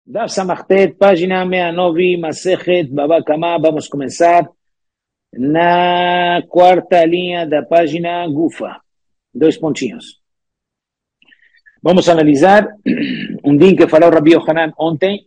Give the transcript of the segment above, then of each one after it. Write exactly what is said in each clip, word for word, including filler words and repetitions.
Daf Samachtet, página Meanovi, Masejet, Baba Kama. Vamos a comenzar na quarta linha da página Gufa. Dois pontinhos. Vamos a analisar um din que falou Rabbi Yohanan ontem.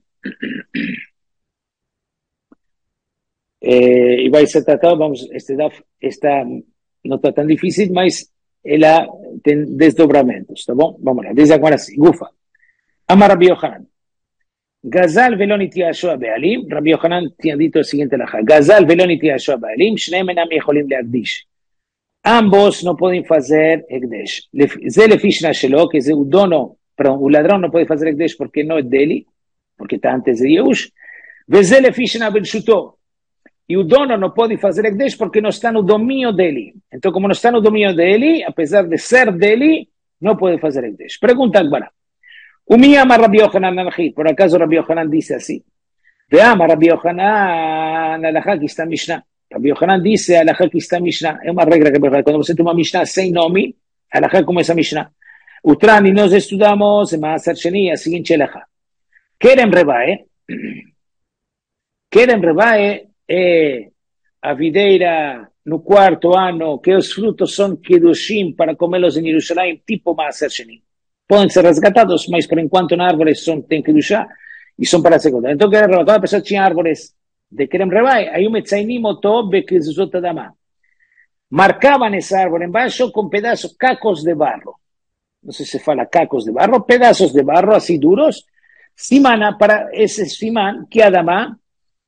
Eh, e vai ser tratado, vamos, este daf está, não está tão difícil, mas ela tem desdobramentos, tá bom? Vamos lá, diz agora assim, Gufa. Ama Rabbi Yohanan. גזל ולא נתייאשו הבעלים, רבי יוחנן תיאדיתו סiguiente הלכה, גזל ולא נתייאשו הבעלים, שניהם אינם יכולים להקדיש. Ambos no pueden fazer הקדש. זה לפי שנה שלו, que o dono, perdão, o ladrão não pode fazer הקדש porque não é dele, porque está antes de Yehush, וזה לפי שנה ברשותו. E o dono não pode fazer הקדש porque não está no domínio dele. Então, como não está no domínio dele, apesar de ser dele, não pode fazer הקדש. Pergunta agora. ומי אמר רבי יוחנן הלכי? Por acaso רבי יוחנן dice así. ואמר רבי יוחנן הלכה כי está משנה. רבי יוחנן dice הלכה כי está משנה. É uma regra que quando você toma משנה sem nome, הלכה como essa משנה. Utrani nós estudamos em Maaser Sheni a seguinte הלכה. Kerem Rebae, Kerem Rebae é a videira no quarto ano que os frutos são kedushim para comê-los em Jerusalém, tipo Maaser Sheni. Podem ser resgatados, mas por enquanto na árvore são, tem que duchar e são para segunda. Então, cada pessoa tinha árvores de Kerem Rebai, aí o Metzainim oto bekizuzot adama. Marcavam essa árvore embaixo com pedaços, cacos de barro. Não sei se fala cacos de barro, pedaços de barro assim duros, simana para esse siman, que adama,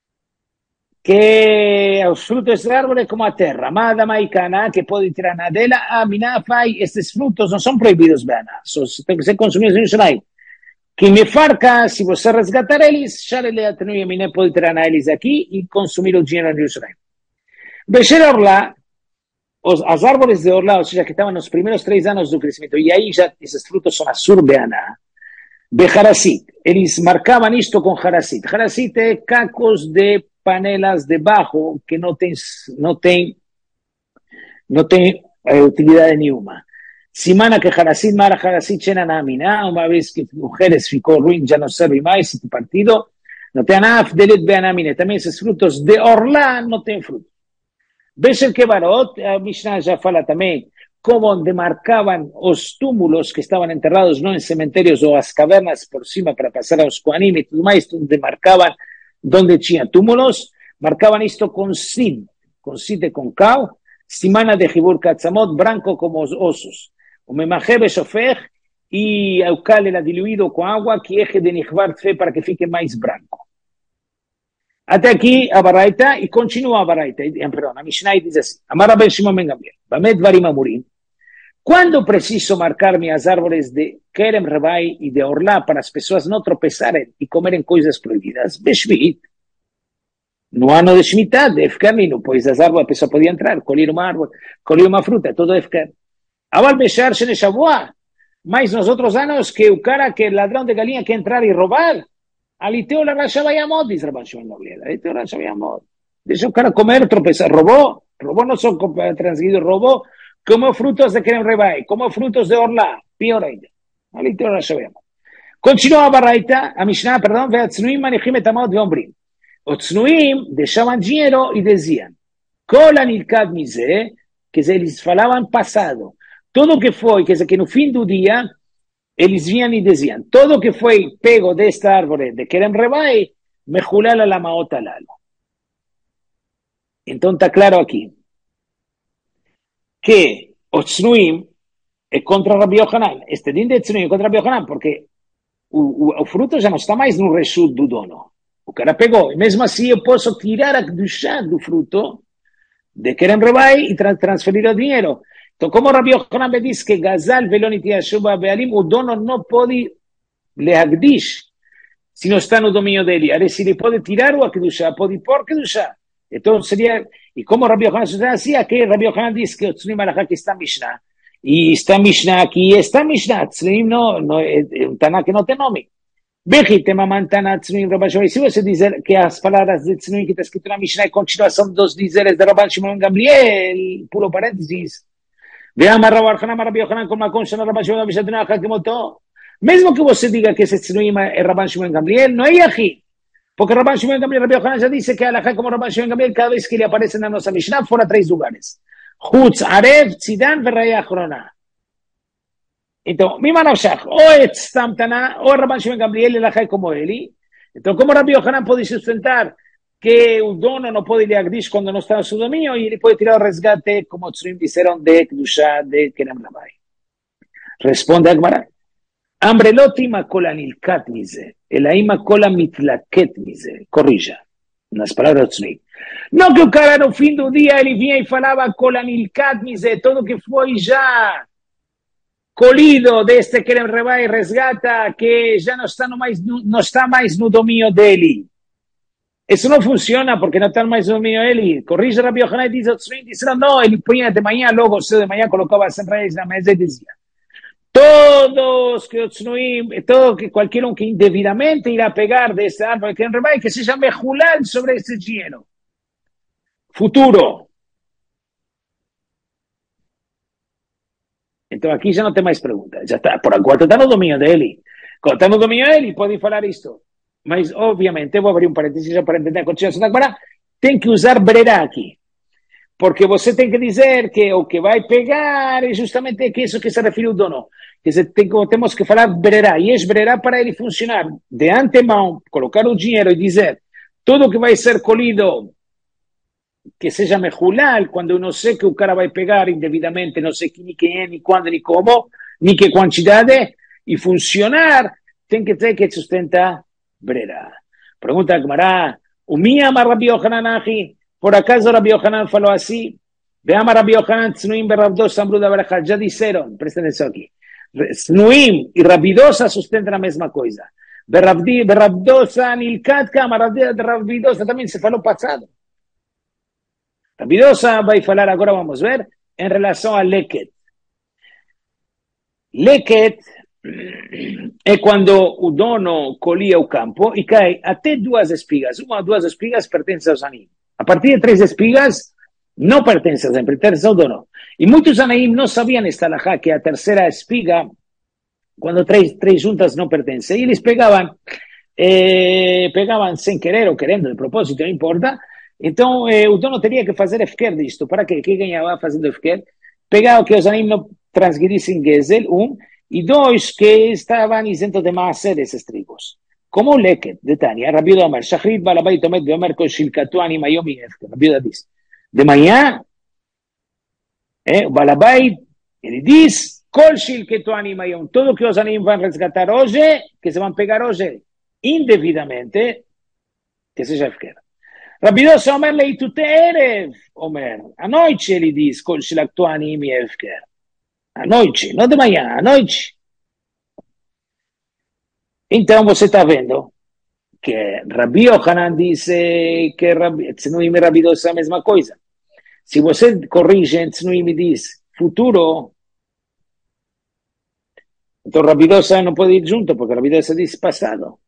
que os frutos da árvore como a terra, mas adama e cana, que pode tirar na dela, a minafai, esses frutos não são proibidos, Bana, só tem que ser consumidos em Israel. Que me farca, se você resgatar eles, já ele atenui a miné pode tirar na eles aqui e consumir o dinheiro em Israel. Becher Orlá, os, as árvores de Orlá, ou seja, que estavam nos primeiros três anos do crescimento, e aí já esses frutos são assur Beana, Bejaracit, eles marcavam isto com Jaracit. Jaracit é cacos de panelas de barro que não tem, não tem, não tem eh, utilidade nenhuma. Simana que Jaracit, Mara Jaracit, Shena Namina, uma vez que mujeres ficou ruim, já não serve mais esse partido, não tem nada, Delet Beanamine, também esses frutos de Orlá não tem fruto. Besher Kebarot, a Mishnah já fala também, como demarcavam os túmulos que estavam enterrados, não em cemitérios ou as cavernas por cima para passar aos Kohanim e tudo mais, demarcavam donde tinha túmulos, marcaban isto con sid, con sid de con cal, simana de Jibur Katzamot, branco como os osos. O memajebe shofech, e o cal era diluído com água, que eje de nichvar tfe para que fique mais branco. Até aqui a baraita, e continua a baraita, perdão, a Mishnah diz assim, Amar Ben Shimon Ben Gamliel, Bamet Varim Amurim, quando preciso marcar minhas árvores de Kerem Rebai e de Orlá para as pessoas não tropeçarem e comerem coisas proibidas? Beshvit. No ano de Shemitah, de Efkarnino, pois as árvores, a pessoa podia entrar, colher uma árvore, colher uma fruta, todo Efkar. Aval Beshar Shene Shavuah. Mas nos outros anos, que o cara, que o ladrão de galinha quer entrar e roubar, ali teu la Rasha Bayamot, diz Rabban Shimon Ben Gamliel, ali teu la Rasha Bayamot. Deixa o cara comer, tropeçar, roubou, roubou não só transgredido, roubou, como frutos de Kerem Rebai, como frutos de Orlá, pior ainda. Ali tem o Rashavayamot. Continua a baraita, a Mishnah, perdão, ve'atznuim manichim et amot ve'ombrim. Os tznuim deixavam dinheiro e diziam, kol anilkad mize, quer dizer, eles falavam passado. Tudo que foi, quer dizer, que no fim do dia, eles vinham e diziam, tudo que foi pego desta árvore de Kerem Rebai, mechulal ala maot alalo. Então está claro aqui que o Tznuim é contra Rabbi Yohanan. Este din de Tznuim é contra Rabbi Yohanan, porque o, o, o fruto já não está mais no reshut do dono. O cara pegou. E mesmo assim eu posso tirar a kedushá do fruto de Kerem Rebai e tra transferir o dinheiro. Então, como Rabbi Yohanan me diz que Gazal velon itiyashu ba'bealim, o dono não pode lehagdish se não está no domínio dele. Aí, se ele pode tirar o kedushá, pode pôr kedushá. Então seria, e como Rabbi Yohanan sucede assim, aqui Rabbi Yohanan diz que o Tznuim alahá que está Mishnah, e está Mishnah aqui, e está Mishnah, Tznuim não, não, é um Taná que não tem nome. Bechi, tema mantana Tznuim, Rabban Shimon, se você dizer que as palavras de Tznuim que está escrito na Mishnah é continuação dos dizeres de Rabban Shimon Gamliel, puro parênteses, veamos Rabbi Yohanan, Rabbi Yohanan, como a concha na Rabban Shimon Gamliel, que motou, Mesmo que você diga que esse Tznuim é Rabban Shimon Gamliel, não é Yahid. Porque Rabban Shimon Gamliel, Rabbi Yochanan já disse que a Halachá como Rabban Shimon Gamliel, cada vez que ele aparece na nossa Mishnah, fora três lugares. Chutz, Arev, Tzidan, Verraya Achrona. Então, Mima Nafshach, ou é Tztam Taná, ou Rabban Shimon Gamliel, a Halachá é como ele. Então, como Rabbi Yochanan pode sustentar que o dono não pode ir a Gdish quando não está no seu domínio, e ele pode tirar o resgate, como Tznuim disseram, de Kedushá, de Kerem Rabai. Responde a Gemara. Ambre לא תימא כל הנלקט מזה, אלא אימא כל המתלקט מזה. Corrija, nas palavras do Tznuim. Não que o cara no fim do dia ele vinha e falava כל הנלקט מזה, tudo que foi já colhido deste Kerem Rabai resgata, que já não está, no mais, não está mais no domínio dele. Isso não funciona porque não está mais no domínio dele. Corrija Rabbi Yochanan e diz ao Tznuim, disseram, não, ele punha de manhã, logo cedo de manhã, colocava cem reais na mesa e dizia, todos que o Tznuim, todo que qualquer um que indevidamente irá pegar deste árvore que Rabai, que seja mejulal sobre esse dinheiro. Futuro. Então aqui já não tem mais pergunta. Já está, por enquanto está no domínio dele. Quando está no domínio dele, pode falar isto. Mas, obviamente, eu vou abrir um parênteses já para entender a continuação da Gemara, tem que usar brera aqui. Porque você tem que dizer que o que vai pegar é justamente que isso que se refere o dono. Que se tem, temos que falar brera. E é brera para ele funcionar. De antemão, colocar o dinheiro e dizer tudo que vai ser colhido, que seja mejulal, quando eu não sei que o cara vai pegar indevidamente, não sei nem quem é, nem quando, nem como, nem que quantidade, e funcionar, tem que ter que sustenta brera. Pergunta a Gemara, o minha ama Rabbi Yochanan achi? Por acaso Rabbi Yochanan falou assim? Veama Rabbi Yochanan, Tznuim e Rabdosa, Ambruda Barajat, já disseram, prestem atenção aqui. Tznuim e Rabdosa sustentam a mesma coisa. Rabdosa, Nilkat, Kama, Rabdosa também se falou passado. Rabdosa vai falar agora, vamos ver, em relação a Leket. Leket é quando o dono colhia o campo e cai até duas espigas. Uma ou duas espigas pertencem aos anim. A partir de três espigas, não pertence sempre, pertence ao dono. E muitos anaim não sabiam esta alahá, que a terceira espiga, quando três, três juntas não pertencem. E eles pegavam, eh, pegavam sem querer ou querendo, de propósito, não importa. Então, eh, o dono teria que fazer efker disto. Para quê? Que ganhava fazendo efker? Pegar o que os anaim não transgredissem gezel, um, e dois, que estavam isentos de maaser esses trigos. Como o leket de Tânia, Rabi Yehuda Omer, Shachrit Balabait Omed Beomer Kol Shilkatu Ani Mayom Yefker. Rabi Yehuda diz, de manhã, eh, o Balabait, ele diz, Kol Shilkatu Ani Mayom, tudo que os anim vão resgatar hoje, que se vão pegar hoje, indevidamente, que seja Efker. Rabi Yehuda Omer Leitute Erev, Omer, à noite ele diz, Kol Shilkatu Ani Efker. À noite, não de manhã, à noite. Então você está vendo que Rabbi Yochanan disse que Tznuim e Rabbi Dosa é a mesma coisa. Se você corrige, Tznuim diz futuro, então Rabbi Dosa não pode ir junto, porque Rabbi Dosa diz passado.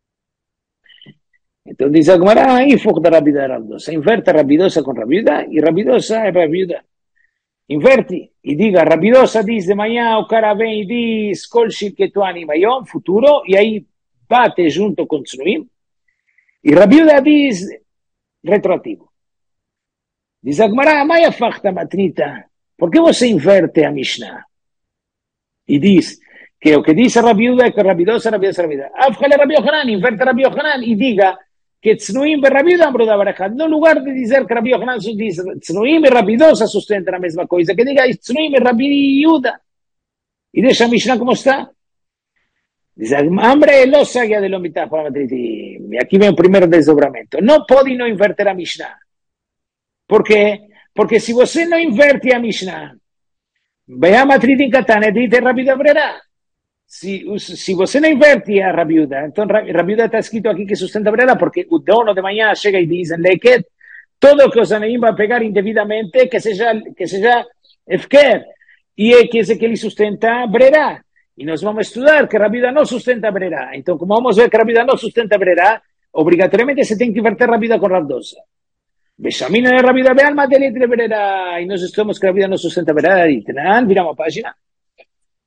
Então diz a Gemara, aí foco da Rabbi Dosa. Inverta Rabbi Dosa com Rabbi Dosa e Rabbi Dosa é Rabbi Dosa. Inverte e diga, Rabbi Dosa diz de manhã, o cara vem e diz, Kol Shilketu Ani Mayom, futuro, e aí bate junto com Tznuim. E Rabbi Dosa diz, retroativo. Diz a Gemara, Maia Fachta Matrita, por que você inverte a Mishnah? E diz, que o que diz a Rabbi Dosa é que Rabbi Dosa, Rabbi Dosa, Rabbi Dosa. Afchale Rabbi Yochanan, inverte Rabbi Yochanan e diga, que Tznuim e Rabbi Yehuda Ambruda Barajat. No lugar de dizer que Rabbi Yochanan diz Tznuim e Rabbi Dosa sustentam a mesma coisa, que diga Tznuim e Rabbi Yehuda. E deixa a Mishnah como está. Diz, Ambre lo sagia de lomitah para matriti. E aqui vem o primeiro desdobramento. Não pode não inverter a Mishnah. Por quê? Porque se você não inverte a Mishnah, vai a matriti em Katane, diz Rabbi Yehuda Brera. Se, se você não inverte a Rabbi Yehuda, então Rabbi Yehuda está escrito aqui que sustenta a brera, porque o dono de manhã chega e diz, em Leket, todo que os anaim vai pegar indevidamente, que seja, que seja efker, e é que esse que ele sustenta a brera. E nós vamos estudar que Rabbi Yehuda não sustenta a brera. Então, como vamos ver que Rabbi Yehuda não sustenta a brera, obrigatoriamente se tem que inverter Rabbi Yehuda com Rabbi Dosa. Beshamina de Rabbi Yehuda, be'alma de letre brera, e nós estudamos que Rabbi Yehuda não sustenta a brera, e viramos a página.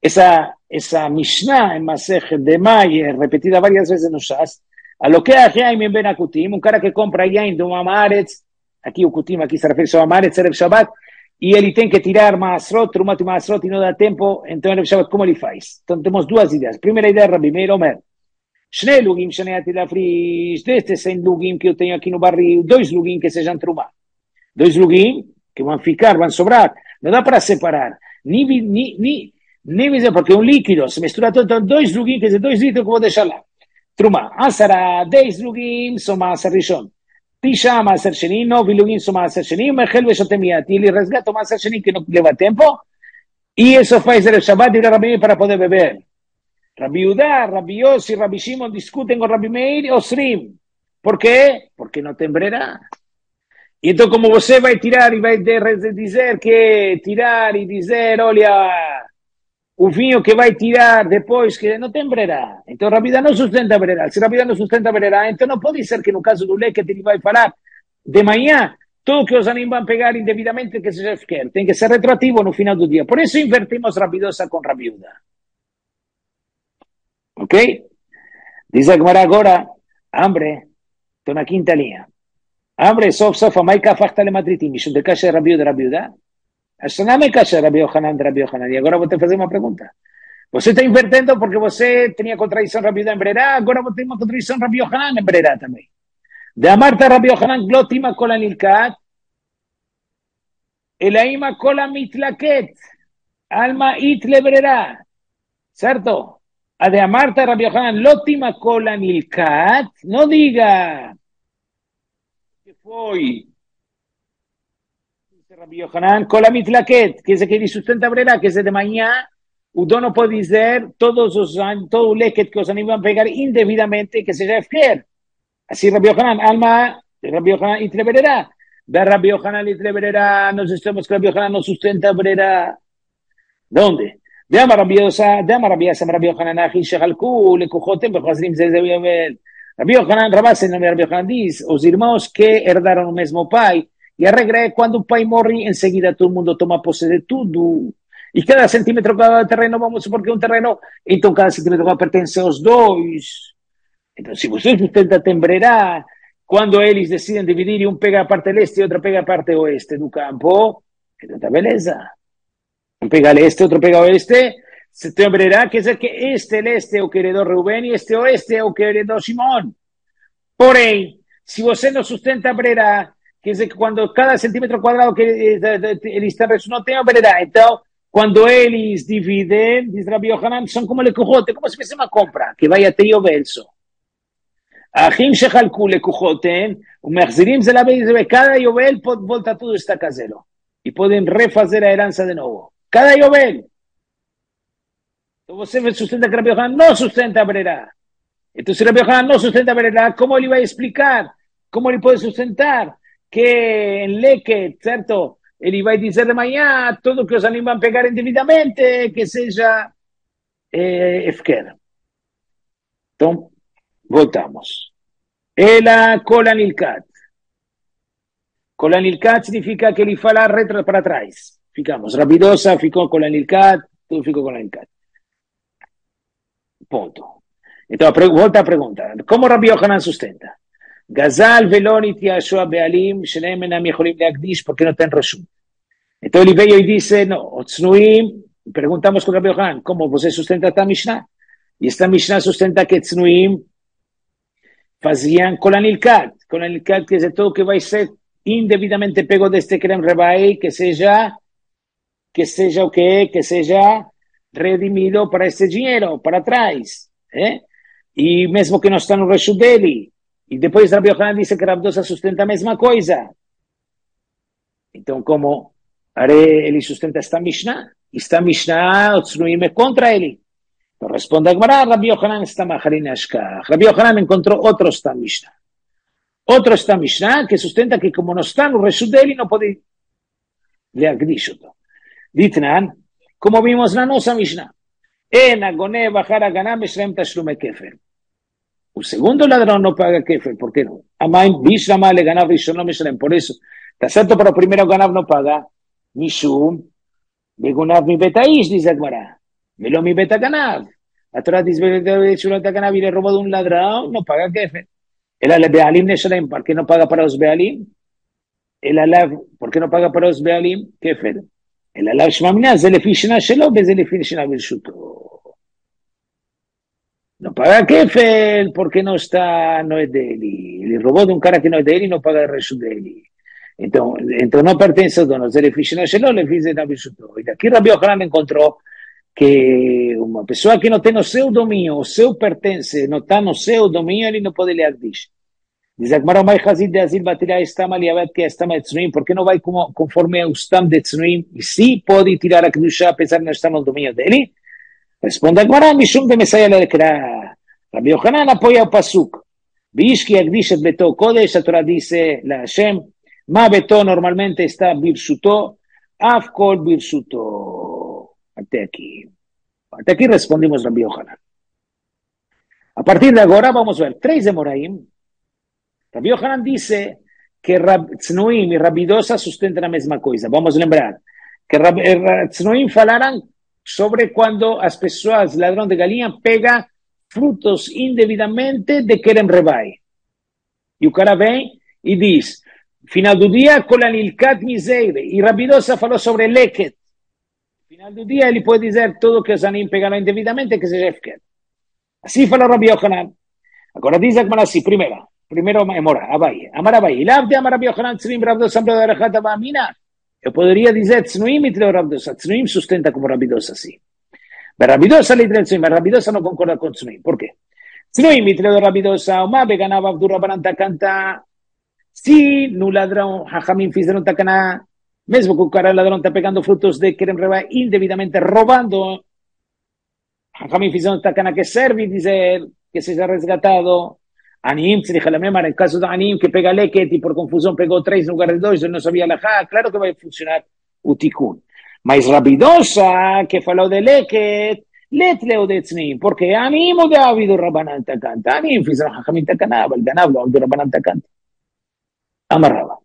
esa, esa Mishnah en Masej de Maye, repetida varias veces en Ushas, a lo que hace Jaime Ben Akutim, un cara que compra Yain de un Amaretz, aquí Ukutim, aquí se refiere a Amaretz, Erev Shabbat, e ele tem que tirar Maasrot, Trumat e Maasrot, e não dá tempo, então Erev Shabbat, como ele faz? Então temos duas ideias. Primeira ideia, Rabi Meir Omer, Shnei Lugim, Shnei Atilafrish, destes cem Lugim que eu tenho aqui no barril, dois Lugim que sejam Trumá. Dois Lugim que vão ficar, vão sobrar. Não dá para separar. Nem, nem, nem, nem porque é um líquido, se mistura todo, então dois Lugim, quer dizer, dois litros que eu vou deixar lá. Trumá. Asara, dez Lugim, são Maasar Rishon. Tisha Maasar Sheni, nove Lugim são Maasar Sheni, Mechel Veshotemiyat. E ele resgata o Maasar Sheni que não leva tempo, e isso faz o Shabbat e o Rabi Meir para poder beber. Rabi Udá, Rabi Yossi, Rabi Shimon discutem com Rabi Meir e Osrim. Por quê? Porque não tem brera. Então, como você vai tirar e vai dizer que tirar e dizer, olha, o vinho que vai tirar depois que não tem brera. Então, Rabi Udá não sustenta brera. Se Rabi Udá não sustenta brera, então não pode ser que no caso do leque ele vai falar de manhã, tudo que os animais vão pegar indevidamente que seja efker. Tem que ser retroativo no final do dia. Por isso invertimos Rabi Dosa com Rabi Udá. Ok? Diz a Gemara agora, hambre, estou na quinta linha. Hambre, sof, sof, amai kafachta le matritim, mishum de kasha Rabi Udá, Rabi Udá. Ashana me kasha Rabi Yohanan, Rabi Yohanan. E agora vou te fazer uma pergunta. Você está invertendo porque você tinha contradição Rabi Udá em brera, agora você tem uma contradição Rabi Yohanan em brera também. De Amarta Rabi Yohanan, glotima kola nilkat, elaima kola mitlaket, alma it le brera. Certo? A de Amarta Rabbi Yohanan, Lotima Kola Nilkat, no diga que foi. Dice Rabbi Yohanan, Kola Mitlaket, que es el que dice sustenta brera, que es de mañana, o dono puede decir todos os años, todo o leket que os animan a pegar indebidamente, que seja efker. Así Rabbi Yohanan, alma, Rabbi Yohanan itle brera. De Rabbi Yohanan itle brera, nos estamos que Rabbi Yohanan no sustenta brera. ¿Dónde? De Amar Rabbi Yosa, de Amar Rabbi Yasam Rabbi Yohanan Achi Shechalku, Lekuchotem, Bechazrim Zezeu Yavel. Rabbi Yohanan, Rabase, no Rabbi Yohanan diz, os irmãos que herdaram o mesmo pai, e a regra é quando o pai morre, enseguida todo mundo toma posse de tudo. E cada centímetro cada terreno, vamos supor que é um terreno, então cada centímetro vai pertencer aos dois. Então, se você sustenta tembrerá, quando eles decidem dividir e um pega a parte leste e outro pega a parte oeste do campo, então tá beleza. Um pega leste, outro pega oeste, se tembrerá, quer dizer que este leste é o que heredou Reuben e este oeste é o que heredou Simón. Porém, se você não sustenta brera, quer dizer que quando cada centímetro quadrado que eles têm não tem a brera, então, quando eles dividem, diz Rabbi Yohanan, são como lecujote, como se fosse uma compra, que vai até o verso. האחים שחלקו לקוחותיהם ומחזירים זה לבית, cada יובל volta tudo está casero e podem refazer a herança de novo. Cada Yobel. Então você sustenta que Rabbi Yohanan não sustenta a brera. Então se Rabbi Yohanan não sustenta a brera, como ele vai explicar? Como ele pode sustentar que em Leket, certo? Ele vai dizer de manhã tudo que os animais vão pegar indevidamente, que seja eh, efker. Então, voltamos. Ela cola nilkat. Cola nilkat significa que ele fala retro para trás. Ficamos. Rabidosa ficou cola nilkat, tudo ficou cola nilkat. Ponto. Então, volta a pergunta. Como Rabbi Yohanan sustenta? Gazal velonit yashua bealim, shenem enam yecholim leakdish, porque não tem reshut. Então ele veio e disse, não, Tznuim, perguntamos com Rabbi Yohanan, como você sustenta esta Mishnah? E esta Mishnah sustenta que Tznuim faziam colanilkat. Colanilkat quer dizer tudo que vai ser indevidamente pego deste creme rebai, que seja, que seja o que que seja redimido para este dinheiro, para trás. Eh? E mesmo que não está no reshut dele. E depois Rabbi Yohanan disse que Rabdosa sustenta a mesma coisa. Então, como ele sustenta esta Mishnah, esta Mishnah, o Tznuim é contra ele. Então, responde a Gemara, Rabbi Yohanan está macharin ashkach. Rabbi Yohanan encontrou outro esta Mishnah. Outro esta Mishnah que sustenta que como não está no reshut dele, não pode leagdish. Ditnan, como vimos na nossa Mishnah, en agoné bajar a ganar meshrem tashlume kefer. O segundo ladrão não paga kefer, por que não? Amai bishlama le ganav rishon no meshrem. Por isso, está certo para o primeiro ganav não paga. Mishum, begunav mi betaish, diz a Gemara. Me lo mi betacanav. La Torah dice que betacanav y le robó de un ladrón, no paga kefe. El ale bealim neshalem, ¿por qué no paga para los bealim? El alav, ¿por qué no paga para los bealim? Kefe. El alav shmamina, ze lefi shena shelo, ze lefi shena birshuto. No paga kefe, porque no está, no es de él. Le robó de un cara que no es de él y no paga el resto de él. Entonces, entonces no pertenece a dono, ze lefi shena shelo, lefi shena birshuto. Y de aquí Rabbi Yochanan encontró que uma pessoa que não tem o seu domínio, o seu pertence, não está no seu domínio, ele não pode ler Agdish. Diz a Gemara, mais Hazid de Azil batirar estama liavet que estama de Tznuim, por que não vai como, conforme o stam de Tznuim, e se pode tirar a Kedusha, apesar de não estar no domínio dele? Responde a Gemara, Mishum de Messiah Lekra. Rabbi Yochanan apoia o Pasuk. Bishki Agdish et Beto Kodesh, a Torah dice, la Hashem, ma Beto normalmente está Birsuto, Af Kol Birsuto. Hasta aquí. Hasta aquí respondimos Rabbi Yochanan. A partir de ahora vamos a ver tres de Moraim. Rabbi Yochanan dice que Rab, Tznuim y Rabidosa sustentan la misma cosa. Vamos a lembrar que Rab, Tznuim falaran sobre cuando as pessoas, ladrón de galinha, pega frutos indebidamente de Kerem Rebai. E o cara vem e diz, final do dia, colan ilkat miseire. E Rabidosa falou sobre leket. Final do dia ele pode dizer tudo que os anim pegaram indevidamente que seja efker. Assim fala Rabbi Yochanan. Agora diz a Gemara assim, primeira, primeiro é Mora, Abai, Amar Abai, Ilav de Amar Rabbi Yochanan, Tznuim, Rabdosa, Rabdosa, Rabdosa, Rabdosa, eu poderia dizer Tznuim e Tleo Rabdosa, Tznuim sustenta como Rabdosa, assim. Mas Rabdosa lhe traz Tznuim, mas Rabdosa não concorda com Tznuim, por quê? Tznuim e Tleo Rabdosa, o Mabe ganava Abdur Rabbanan Takanta, se no ladrão Hachamim fizeram Takana, mesmo que o cara ladrão está pegando frutos de Kerem Rebai indevidamente robando, Hachamim fizeram takana que serve dizer que seja resgatado. Anim, tzricha lamemar, no caso do Anim, que pega leket e por confusão pegou três no lugar de dois, ele não sabia alahá, claro que vai funcionar o tikkun. Mas Rabidosa, que falou de leket, let leo de tznim, porque Anim o de Avidu Rabbanan takanta, Anim fizeram Hachamim takana, אבל גנב לו Avidu Rabbanan takanta. Amarraba.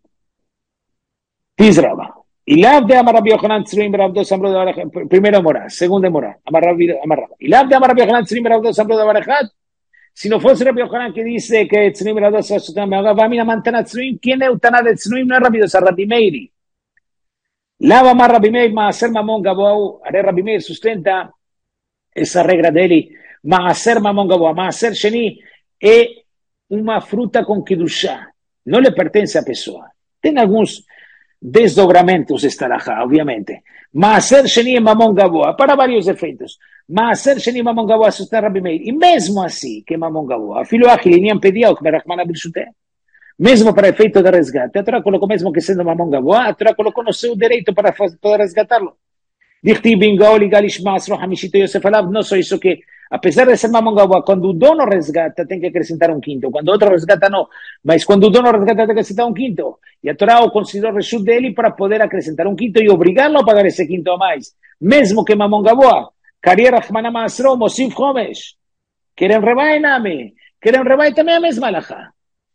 Tizraba. Y la de Amar Rabbi Yochanan Tznuim Rabdo Samro de Barajat. Primero Mora, segundo Mora. Amar Rabbi Amarraba. Y la de Amar Rabbi Yochanan Tznuim Rabdo Samro de Barajat. Si no fuese Rabbi Yochanan que dice que Tznuim Rabdo Samro de Barajat, mantana Tznuim, ¿quién es Utana de Tznuim? No es Rabbi Dosa, Rabbi Meiri. La va Amar Rabbi Meir, Maaser Mamon Gaboau. Haré Rabbi Meir sustenta esa regra de él. Maaser Mamon Gaboau. Maaser Sheni es una fruta con Kedushá. No le pertenece a pessoa. Tiene algunos desdobramentos esta alajá, obviamente. Maaser Sheni en Mamon Gaboa, para varios efeitos. Maaser Sheni Mamon Gaboa sustenta Rabbi Meir. E mesmo assim que Mamon Gaboa, filho Achilinian pediu que Merachmana Birshute, mesmo para efeito de resgate, a Torá colocou mesmo que sendo Mamon Gaboa, a Torá colocou no seu direito para poder resgatá-lo. Dichti Bingaol e Galish Masro Hamishito Yosef Alav, não só isso que, apesar de ser Mamon Gaboa, quando o dono resgata, tem que acrescentar um quinto. Quando outro resgata, não. Mas quando o dono resgata, tem que acrescentar um quinto. E a Torá o considerou reshut dele para poder acrescentar um quinto e obrigá-lo a pagar esse quinto a mais. Mesmo que Mamon Gaboa, Karier Rahmana Masro, Mosif Homesh, Kerem Rebai Name, Kerem Rebai também é a mesma alajá.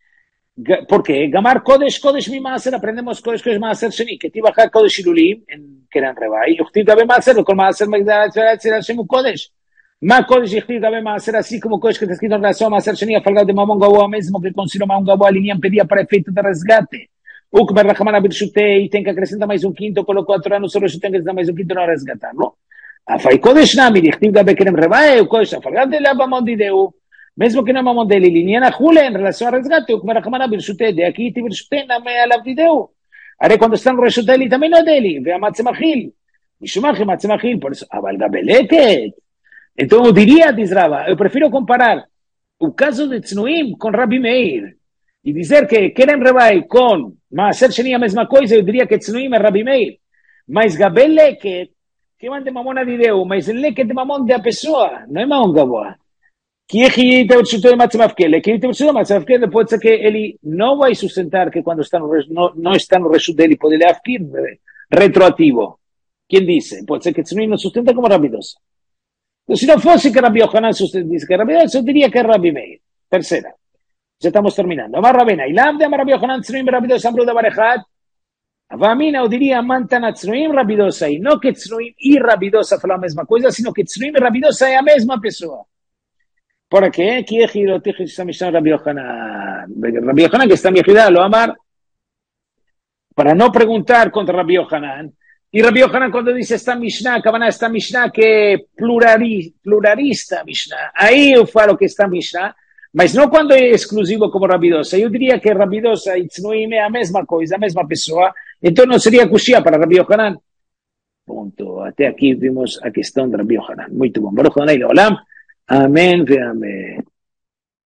¿Por qué? Gamar Kodesh, Kodesh mi Maaser, aprendemos Kodesh, Kodesh Maaser Sheni, que tiba ha Kodesh Ilulim, en Kerem Rebai, y Uchtiv Gabe Maaser, con Maaser Magdala, Tzera Shemu Kodesh. Ma Kodesh y Uchtiv Gabe Maaser, así como Kodesh que está escrito en relación a Maaser Sheni, a falgar de Mamon Gaboa, mesmo que consideró Mamon Gaboa, Linian pedía para efeito de resgate. Ukber Rahmana Birshute, e tem que acrescentar mais um quinto, colocou a Torá no seu Reshut, tem que acrescentar mais um quinto, não resgatar-lo. Afai Kodesh Nami, Uchtiv Gabe Kerem Rebai, o Kodesh, a falgar de Mamon Dideu, mesmo que não é Mamon dele, Liniana Jule, em relação a resgate, o Ukber Rahmana Birshute, de aqui te Birshute, Name Alav Dideu. Aí quando está no Reshut dele, também não é dele, ve a Matzemachil. Mishumach Matzemachil, por isso, Aval Gabeleket. Então eu diria, diz Rava, eu prefiro comparar o caso de Tznuim com Rabbi Meir e dizer que Kerem Rebai com Maaser Sheni a mesma coisa, eu diria que Tznuim é Rabbi Meir. Mas Gabel Leket, que manda mamona de Deus, mas Leket é mamon da pessoa, não é mamon Gaboa. Que é que te chutou de Matzemafkel, que te chutou de Matzemafkel, pode ser que ele não vai sustentar que quando está no, não, não está no reshut dele, pode ler afkir retroativo. Quem disse? Pode ser que Tznuim não sustenta como Rabbi Dosa. Se não fosse que Rabbi Yochanan disse que Rabbi Dosa, eu diria que é Rabbi Meir. Terceira. Já estamos terminando. Amar Rabena. Ilav de Amar Rabbi Yochanan Tznuim Rabbi Dosa Amru Davar Echad. Avamina eu diria Mantana Tznuim Rabidosai. Não que Tznuim e Rabidosa falam a mesma coisa, sino que Tznuim e Rabidosa é a mesma pessoa. Por quê? Que é que o Ticho está Mishnah Rabi Yohanan. Rabi Yohanan que está em Yehidá, lo amar, para não perguntar contra Rabi Yohanan. E Rabi Yohanan quando diz esta Mishnah, Kavaná esta Mishnah que é plurali, pluralista Mishnah. Aí eu falo que esta Mishnah, mas não quando é exclusivo como Rabidosa. Eu diria que Rabidosa e Tznuim é a mesma coisa, a mesma pessoa. Então não seria Kushia para Rabi Yohanan. Ponto. Até aqui vimos a questão de Rabi Yohanan. Muito bom. Baruch Adonai Leolam. Amém ve amém.